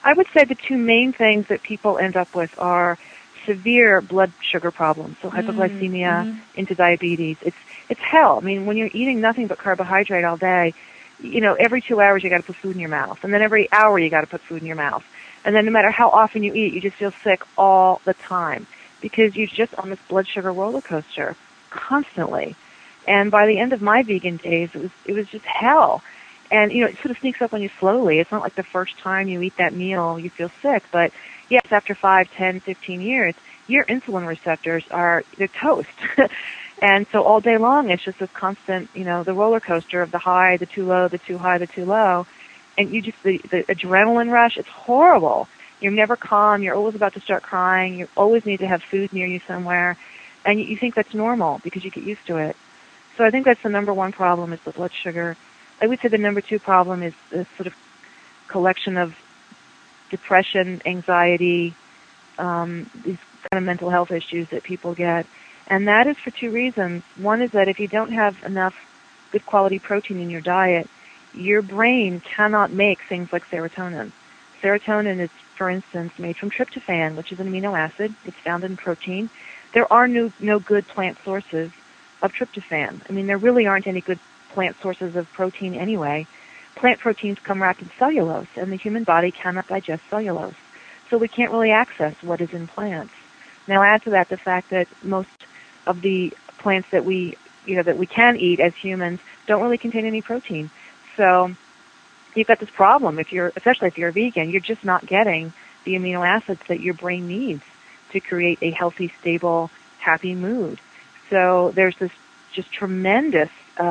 I would say the two main things that people end up with are severe blood sugar problems, so hypoglycemia into diabetes. It's hell. I mean, when you're eating nothing but carbohydrate all day, every 2 hours you got to put food in your mouth, and then every hour you got to put food in your mouth, and then no matter how often you eat, you just feel sick all the time because you're just on this blood sugar roller coaster constantly. And by the end of my vegan days, it was just hell. And, it sort of sneaks up on you slowly. It's not like the first time you eat that meal you feel sick, but yes, after 5, 10, 15 years, your insulin receptors they're toast. And so all day long, it's just this constant, the roller coaster of the high, the too low, the too high, the too low. And the adrenaline rush, it's horrible. You're never calm. You're always about to start crying. You always need to have food near you somewhere. And you think that's normal because you get used to it. So I think that's the number one problem is the blood sugar. I would say the number two problem is this sort of collection of depression, anxiety, these kind of mental health issues that people get. And that is for two reasons. One is that if you don't have enough good quality protein in your diet, your brain cannot make things like serotonin. Serotonin is, for instance, made from tryptophan, which is an amino acid. It's found in protein. There are no good plant sources of tryptophan. I mean, there really aren't any good plant sources of protein anyway. Plant proteins come wrapped in cellulose, and the human body cannot digest cellulose. So we can't really access what is in plants. Now add to that the fact that most of the plants that we can eat as humans don't really contain any protein. So you've got this problem, especially if you're a vegan, you're just not getting the amino acids that your brain needs to create a healthy, stable, happy mood. So there's this just tremendous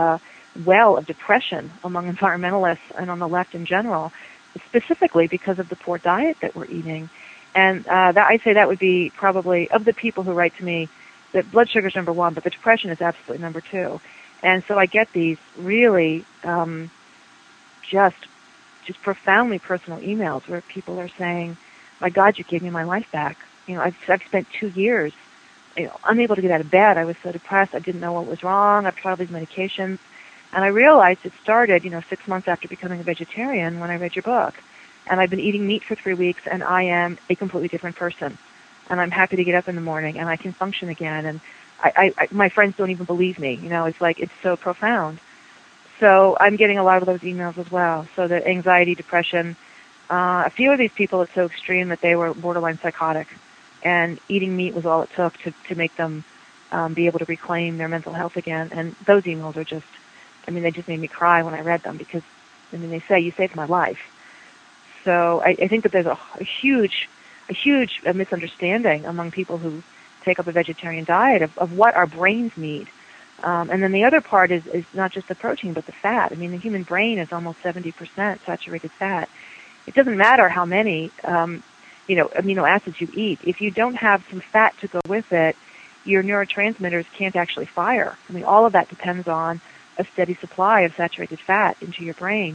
well of depression among environmentalists and on the left in general, specifically because of the poor diet that we're eating. And I'd say that would be probably, of the people who write to me, that blood sugar is number one, but the depression is absolutely number two. And so I get these really just profoundly personal emails where people are saying, my God, you gave me my life back. I've spent 2 years unable to get out of bed. I was so depressed. I didn't know what was wrong. I've tried all these medications. And I realized it started, 6 months after becoming a vegetarian when I read your book. And I've been eating meat for 3 weeks, and I am a completely different person. And I'm happy to get up in the morning, and I can function again. And my friends don't even believe me. It's like, it's so profound. So I'm getting a lot of those emails as well. So the anxiety, depression, a few of these people, it's so extreme that they were borderline psychotic. And eating meat was all it took to make them be able to reclaim their mental health again. And those emails are just, they just made me cry when I read them because, they say, you saved my life. So I think that there's a huge misunderstanding among people who take up a vegetarian diet of what our brains need. And then the other part is not just the protein, but the fat. The human brain is almost 70% saturated fat. It doesn't matter how many, amino acids you eat. If you don't have some fat to go with it, your neurotransmitters can't actually fire. All of that depends on a steady supply of saturated fat into your brain.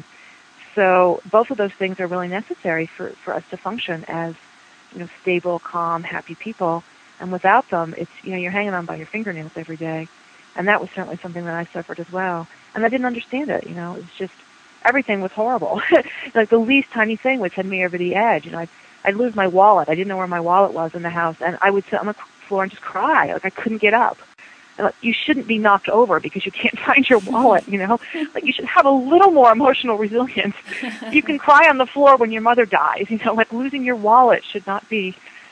So both of those things are really necessary for us to function as, stable, calm, happy people. And without them, it's, you're hanging on by your fingernails every day. And that was certainly something that I suffered as well. And I didn't understand it, it was just, everything was horrible. Like the least tiny thing would send me over the edge. I'd lose my wallet. I didn't know where my wallet was in the house. And I would sit on the floor and just cry. Like I couldn't get up. And you shouldn't be knocked over because you can't find your wallet, Like you should have a little more emotional resilience. You can cry on the floor when your mother dies, like losing your wallet should not be,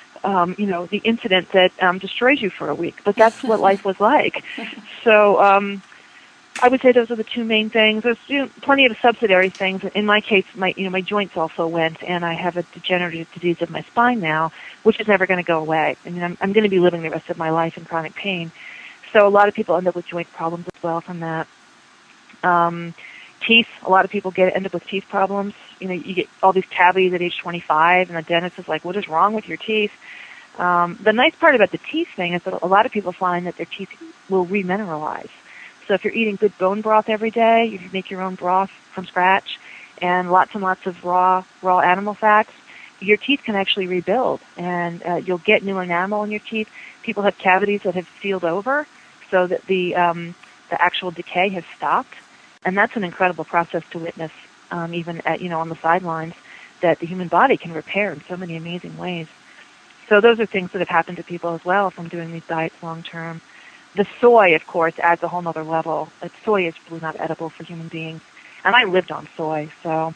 the incident that destroys you for a week. But that's what life was like. So I would say those are the two main things. There's plenty of subsidiary things. In my case, my joints also went, and I have a degenerative disease of my spine now, which is never going to go away. I'm going to be living the rest of my life in chronic pain. So a lot of people end up with joint problems as well from that. Teeth, a lot of people end up with teeth problems. You get all these cavities at age 25, and the dentist is like, what is wrong with your teeth? The nice part about the teeth thing is that a lot of people find that their teeth will remineralize. So if you're eating good bone broth every day, you can make your own broth from scratch, and lots of raw animal fats, your teeth can actually rebuild, and you'll get new enamel in your teeth. People have cavities that have sealed over so that the actual decay has stopped, and that's an incredible process to witness, even at on the sidelines. that the human body can repair in so many amazing ways. So those are things that have happened to people as well from doing these diets long term. The soy, of course, adds a whole other level. Soy is really not edible for human beings. And I lived on soy, so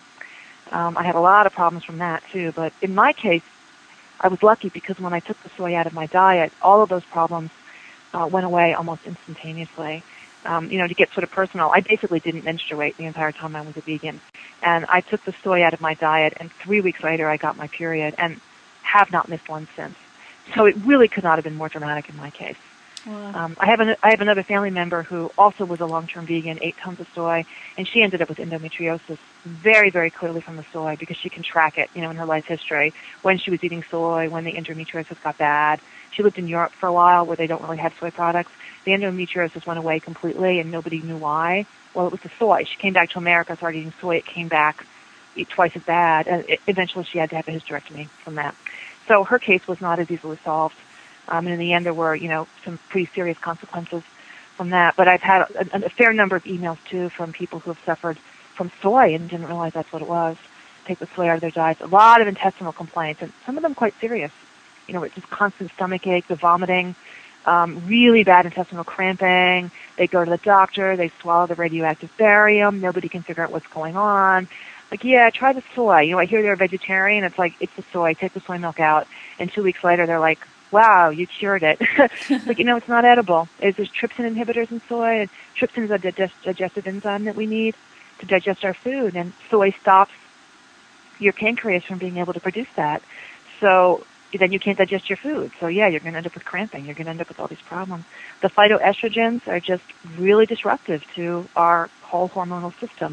I had a lot of problems from that too. But in my case, I was lucky because when I took the soy out of my diet, all of those problems went away almost instantaneously. To get sort of personal, I basically didn't menstruate the entire time I was a vegan. And I took the soy out of my diet, and 3 weeks later I got my period, and have not missed one since. So it really could not have been more dramatic in my case. Wow. I have another family member who also was a long-term vegan, ate tons of soy, and she ended up with endometriosis very, very clearly from the soy because she can track it, in her life history, when she was eating soy, when the endometriosis got bad. She lived in Europe for a while where they don't really have soy products. The endometriosis went away completely, and nobody knew why. Well, it was the soy. She came back to America, started eating soy. It came back twice as bad, and eventually she had to have a hysterectomy from that. So her case was not as easily solved. And in the end, there were, some pretty serious consequences from that. But I've had a fair number of emails, too, from people who have suffered from soy and didn't realize that's what it was. Take the soy out of their diets. A lot of intestinal complaints, and some of them quite serious. It's just constant stomach ache, the vomiting, really bad intestinal cramping. They go to the doctor. They swallow the radioactive barium. Nobody can figure out what's going on. Like, yeah, try the soy. I hear they're a vegetarian. It's like, it's the soy. Take the soy milk out. And 2 weeks later, they're like, wow, you cured it. But, it's not edible. There's trypsin inhibitors in soy. And trypsin is a digestive enzyme that we need to digest our food. And soy stops your pancreas from being able to produce that. So then you can't digest your food. So, yeah, you're going to end up with cramping. You're going to end up with all these problems. The phytoestrogens are just really disruptive to our whole hormonal system.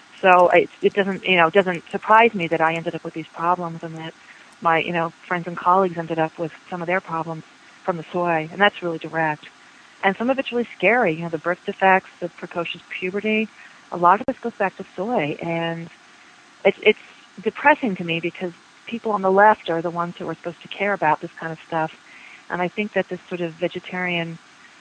So it doesn't surprise me that I ended up with these problems and that my, friends and colleagues ended up with some of their problems from the soy. And that's really direct. And some of it's really scary. The birth defects, the precocious puberty, a lot of this goes back to soy. And it's depressing to me because people on the left are the ones who are supposed to care about this kind of stuff. And I think that this sort of vegetarian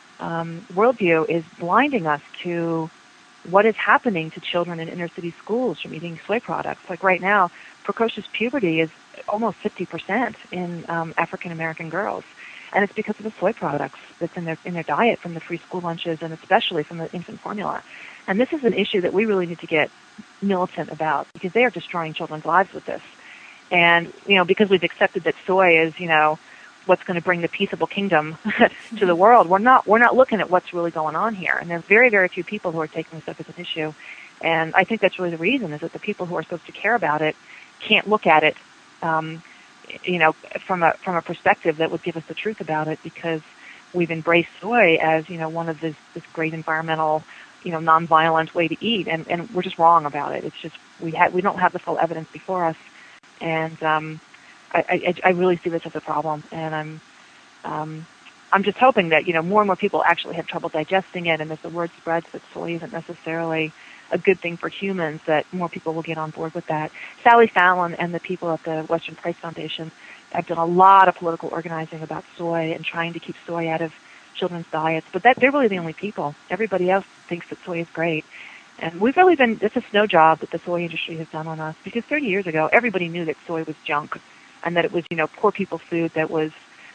worldview is blinding us to what is happening to children in inner city schools from eating soy products. Like right now, precocious puberty is almost 50% in African American girls. And it's because of the soy products that's in their diet from the free school lunches and especially from the infant formula. And this is an issue that we really need to get militant about because they are destroying children's lives with this. And, because we've accepted that soy is, what's going to bring the peaceable kingdom to the world, we're not looking at what's really going on here. And there's very, very few people who are taking this up as an issue. And I think that's really the reason is that the people who are supposed to care about it can't look at it, from a perspective that would give us the truth about it because we've embraced soy as, one of this great environmental, nonviolent way to eat. And we're just wrong about it. It's just, we don't have the full evidence before us. And I really see this as a problem, and I'm just hoping that more and more people actually have trouble digesting it, and as the word spreads that soy isn't necessarily a good thing for humans, that more people will get on board with that. Sally Fallon and the people at the Western Price Foundation have done a lot of political organizing about soy and trying to keep soy out of children's diets, but they're really the only people. Everybody else thinks that soy is great. And we've really it's a snow job that the soy industry has done on us because 30 years ago, everybody knew that soy was junk and that it was, poor people's food that was,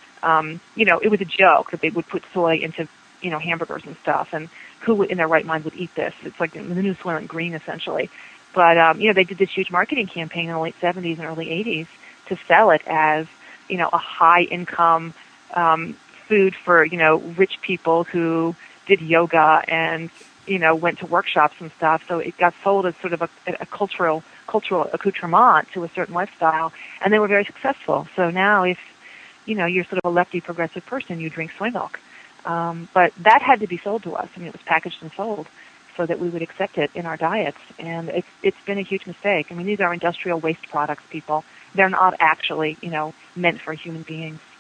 it was a joke that they would put soy into, hamburgers and stuff. And who in their right mind would eat this? It's like the new Soylent Green, essentially. But, they did this huge marketing campaign in the late 70s and early 80s to sell it as, a high-income food for, rich people who did yoga and, went to workshops and stuff. So it got sold as sort of a cultural accoutrement to a certain lifestyle, and they were very successful. So now if, you're sort of a lefty progressive person, you drink soy milk. But that had to be sold to us. I mean, it was packaged and sold so that we would accept it in our diets. And it's been a huge mistake. I mean, these are industrial waste products, people. They're not actually, meant for human beings.